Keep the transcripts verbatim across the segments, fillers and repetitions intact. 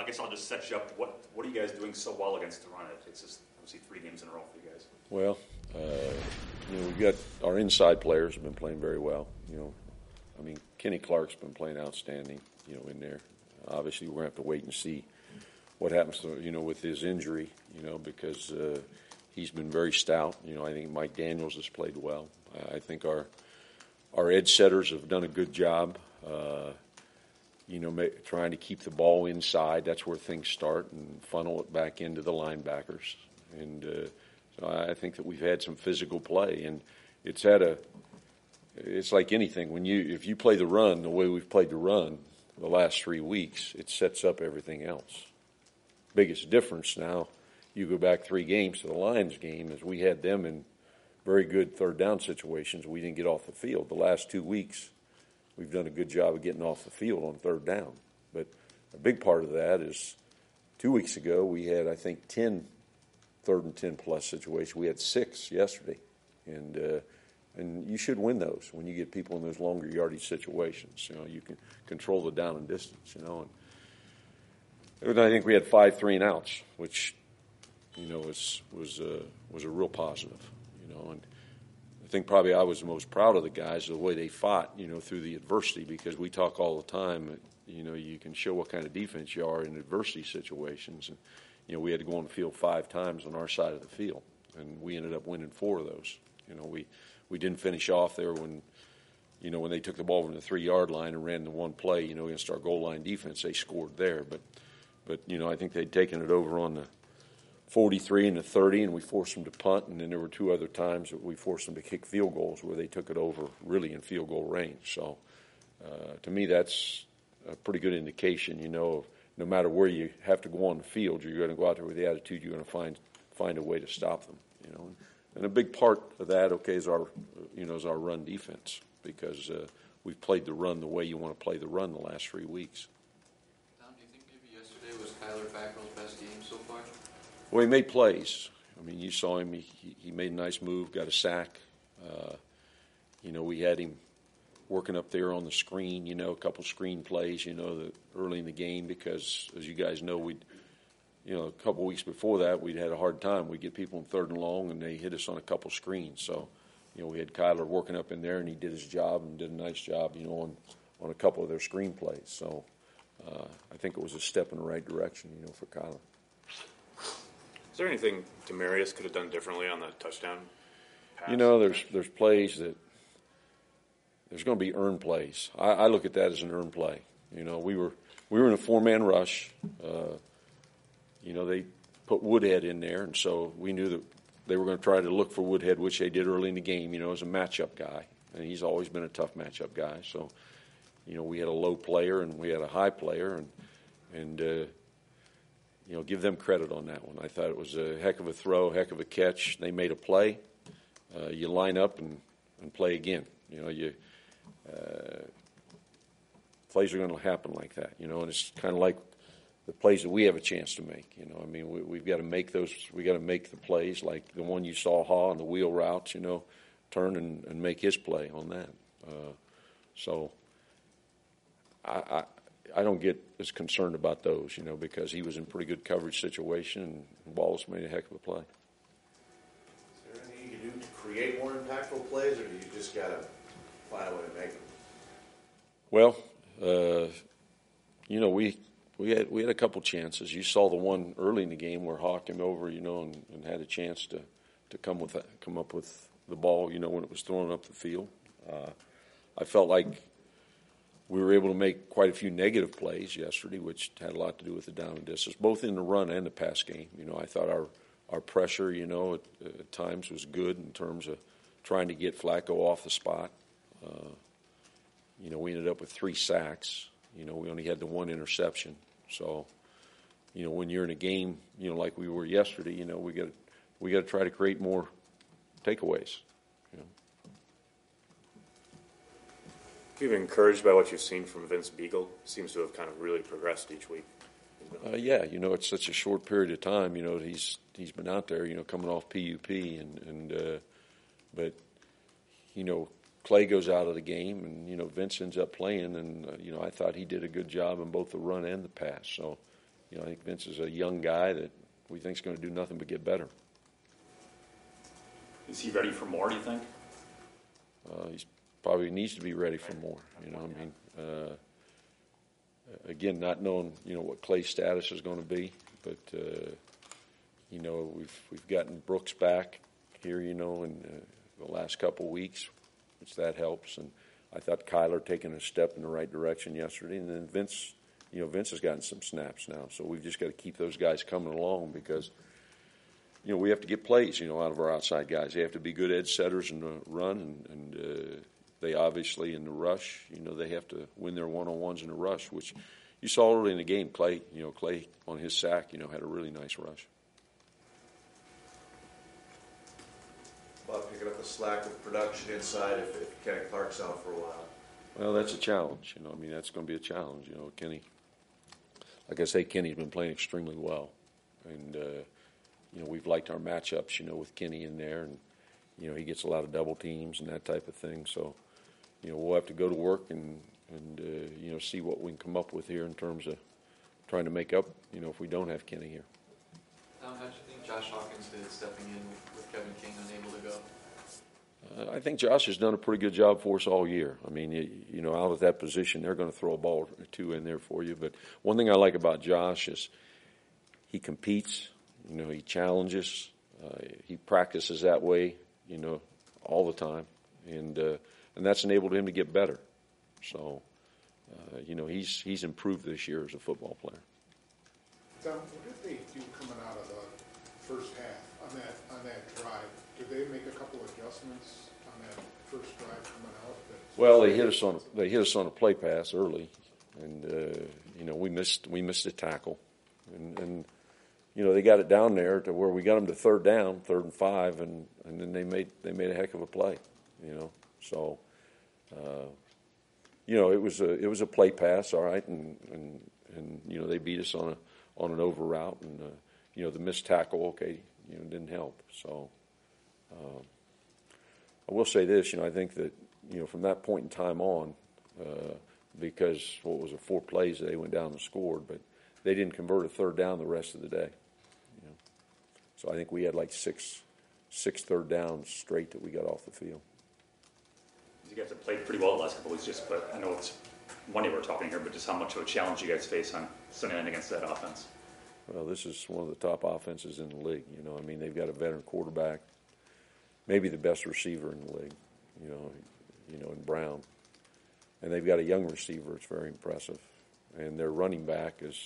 I guess I'll just set you up. What What are you guys doing so well against the run? It's just obviously three games in a row for you guys. Well, uh, you know, we've got our inside players have been playing very well. You know, I mean, Kenny Clark's been playing outstanding. You know, in there. Obviously, we're gonna have to wait and see what happens to, you know, with his injury. You know, because uh, he's been very stout. You know, I think Mike Daniels has played well. I think our our edge setters have done a good job. Uh, you know, ma- trying to keep the ball inside. That's where things start, and funnel it back into the linebackers. And uh, so I think that we've had some physical play, and it's had a. It's like anything. When you if you play the run the way we've played the run the last three weeks, it sets up everything else. Biggest difference now, you go back three games to the Lions game, is we had them in very good third down situations. We didn't get off the field. The last two weeks, we've done a good job of getting off the field on third down. But a big part of that is two weeks ago we had, I think, ten third and ten plus situations. We had six yesterday. And uh, and you should win those when you get people in those longer yardage situations. You know, you can control the down and distance, you know. And I think we had five three and outs, which, you know, was was uh, was a real positive. You know, and I think probably I was the most proud of the guys, the way they fought, you know, through the adversity, because we talk all the time that, you know, you can show what kind of defense you are in adversity situations. And, you know, we had to go on the field five times on our side of the field, and we ended up winning four of those. You know, we, we didn't finish off there when, you know, when they took the ball from the three-yard line and ran the one play, you know, against our goal line defense, they scored there. But, but you know, I think they'd taken it over on the forty-three and the thirty, and we forced them to punt, and then there were two other times that we forced them to kick field goals where they took it over really in field goal range. So uh, to me, that's a pretty good indication, you know, no matter where you have to go on the field, you're going to go out there with the attitude you're going to find find a way to stop them, you know. And a big part of that, okay, is our, you know, is our run defense, because uh, we've played the run the way you want to play the run the last three weeks. Tom, do you think maybe yesterday was Kyler Fackrell's best game so far? Well, he made plays. I mean, you saw him. He, he made a nice move, got a sack. Uh, you know, we had him working up there on the screen, you know, a couple screen plays, you know, the, early in the game, because, as you guys know, we'd, you know, a couple weeks before that, we'd had a hard time. We'd get people in third and long, and they hit us on a couple screens. So, you know, we had Kyler working up in there, and he did his job and did a nice job, you know, on, on a couple of their screen plays. So uh, I think it was a step in the right direction, you know, for Kyler. Is there anything Demarius could have done differently on the touchdown pass? You know, there's there's plays that there's going to be earned plays. I, I look at that as an earned play. You know, we were we were in a four-man rush. Uh, you know, they put Woodhead in there, and so we knew that they were going to try to look for Woodhead, which they did early in the game, you know, as a matchup guy. And he's always been a tough matchup guy. So, you know, we had a low player and we had a high player, and, and uh, you know, give them credit on that one. I thought it was a heck of a throw, heck of a catch. They made a play. Uh, you line up and, and play again. You know, you uh, plays are going to happen like that, you know, and it's kind of like the plays that we have a chance to make. You know, I mean, we, we've got to make those. We got to make the plays like the one you saw Ha on the wheel routes. You know, turn and, and make his play on that. Uh, so I, I I don't get as concerned about those. You know, because he was in pretty good coverage situation, and Wallace made a heck of a play. Is there anything you can do to create more impactful plays, or do you just got to find a way to make them? Well, uh, you know, we. We had we had a couple chances. You saw the one early in the game where Hawk came over, you know, and, and had a chance to, to come with that, come up with the ball, you know, when it was thrown up the field. Uh, I felt like we were able to make quite a few negative plays yesterday, which had a lot to do with the down and distance, both in the run and the pass game. You know, I thought our our pressure, you know, at, at times was good in terms of trying to get Flacco off the spot. Uh, you know, we ended up with three sacks. You know, we only had the one interception. So, you know, when you're in a game, you know, like we were yesterday, you know, we got we got to try to create more takeaways. You know. Have you been encouraged by what you've seen from Vince Beagle? Seems to have kind of really progressed each week. Uh, yeah, you know, it's such a short period of time. You know, he's he's been out there, you know, coming off P U P, and and uh, but you know. Clay goes out of the game, and, you know, Vince ends up playing, and, uh, you know, I thought he did a good job in both the run and the pass. So, You know, I think Vince is a young guy that we think is going to do nothing but get better. Is he ready for more, do you think? Uh, he's probably needs to be ready for more. You know, I mean, uh, again, not knowing you know what Clay's status is going to be, but uh, you know we've we've gotten Brooks back here, you know, in uh, the last couple of weeks, which that helps. And I thought Kyler taking a step in the right direction yesterday, and then Vince, you know, Vince has gotten some snaps now, so we've just got to keep those guys coming along because. You know, we have to get plays, you know, out of our outside guys. They have to be good edge setters in the run, and, and uh, they obviously in the rush, you know, they have to win their one-on-ones in the rush, which you saw early in the game. Clay, you know, Clay on his sack, you know, had a really nice rush. About picking up the slack with production inside if, if Kenny Clark's out for a while. Well, that's a challenge, you know. I mean, that's going to be a challenge, you know. Kenny, like I say, Kenny's been playing extremely well, and. Uh, You know, we've liked our matchups, you know, with Kenny in there, and, you know, he gets a lot of double teams and that type of thing. So, you know, we'll have to go to work and, and uh, you know, see what we can come up with here in terms of trying to make up, you know, if we don't have Kenny here. Tom, how do you think Josh Hawkins did stepping in with Kevin King unable to go? Uh, I think Josh has done a pretty good job for us all year. I mean, you, you know, out of that position, they're going to throw a ball or two in there for you. But one thing I like about Josh is he competes. You know, he challenges. Uh, he practices that way, you know, all the time, and uh, and that's enabled him to get better. So, uh, you know, he's he's improved this year as a football player. Tom, what did they do coming out of the first half on that on that drive? Did they make a couple adjustments on that first drive coming out? Well, they hit us on they hit us on a play pass early, and uh, you know we missed we missed a tackle, and. and You know, they got it down there to where we got them to third down, third and five, and, and then they made they made a heck of a play, you know. So, uh, you know, it was a it was a play pass, all right, and and, and you know they beat us on a on an over route, and uh, you know the missed tackle, okay, you know, didn't help. So, uh, I will say this, you know, I think that you know from that point in time on, uh, because what was it, four plays they went down and scored, but they didn't convert a third down the rest of the day. So I think we had like six, six third downs straight that we got off the field. You guys have played pretty well the last couple of weeks, just but I know it's Monday we're talking here, but just how much of a challenge you guys face on Sunday night against that offense? Well, this is one of the top offenses in the league. You know, I mean, they've got a veteran quarterback, maybe the best receiver in the league. You know, you know, in Brown, and they've got a young receiver. It's very impressive, and their running back is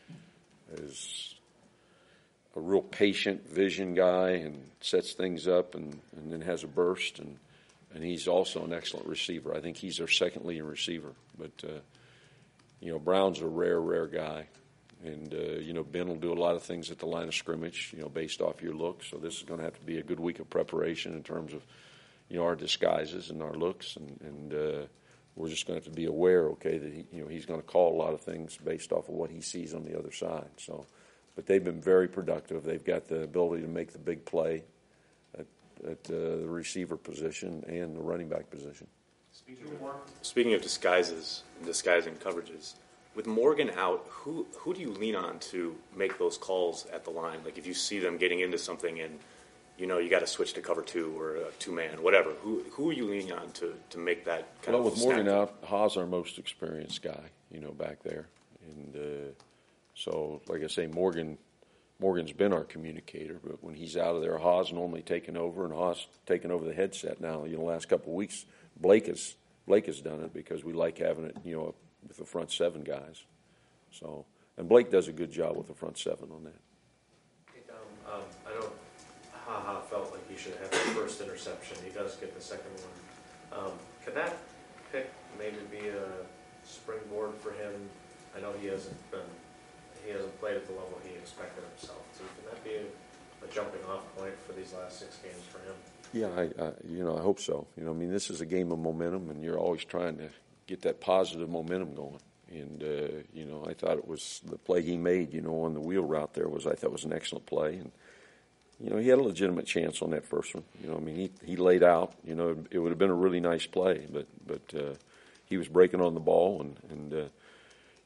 is. a real patient vision guy and sets things up and, and then has a burst. And, and he's also an excellent receiver. I think he's their second leading receiver. But, uh, you know, Brown's a rare, rare guy. And, uh, you know, Ben will do a lot of things at the line of scrimmage, you know, based off your look. So this is going to have to be a good week of preparation in terms of, you know, our disguises and our looks. And, and uh, we're just going to have to be aware, okay, that, he, you know, he's going to call a lot of things based off of what he sees on the other side. So. But they've been very productive. They've got the ability to make the big play at, at uh, the receiver position and the running back position. Speaking of, Speaking of disguises and disguising coverages, with Morgan out, who who do you lean on to make those calls at the line? Like if you see them getting into something and you know you got to switch to cover two or a two man, whatever. Who who are you leaning on to, to make that kind well, of? Well, with Morgan snap? out, Haas our most experienced guy, you know, back there, and. Uh, So, like I say, Morgan, Morgan's been our communicator, but when he's out of there, Haas normally taking over, and Haas taking over the headset now. You know, the last couple of weeks, Blake has Blake has done it because we like having it, you know, with the front seven guys. So, and Blake does a good job with the front seven on that. Hey, Tom, um, I know Ha-Ha felt like he should have the first interception. He does get the second one. Um, could that pick maybe be a springboard for him? I know he hasn't been. He hasn't played at the level he expected himself. So can that be a, a jumping off point for these last six games for him? Yeah, I, I, you know, I hope so. You know, I mean, this is a game of momentum, and you're always trying to get that positive momentum going. And uh, you know, I thought it was the play he made. You know, on the wheel route there was I thought was an excellent play, and you know, he had a legitimate chance on that first one. You know, I mean, he he laid out. You know, it would have been a really nice play, but but uh, he was breaking on the ball, and and. Uh,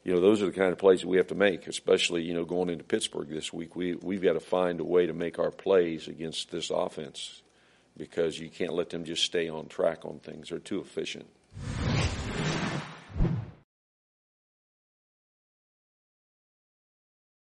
you know, those are the kind of plays that we have to make, especially, you know, going into Pittsburgh this week. We, we've got to find a way to make our plays against this offense because you can't let them just stay on track on things. They're too efficient.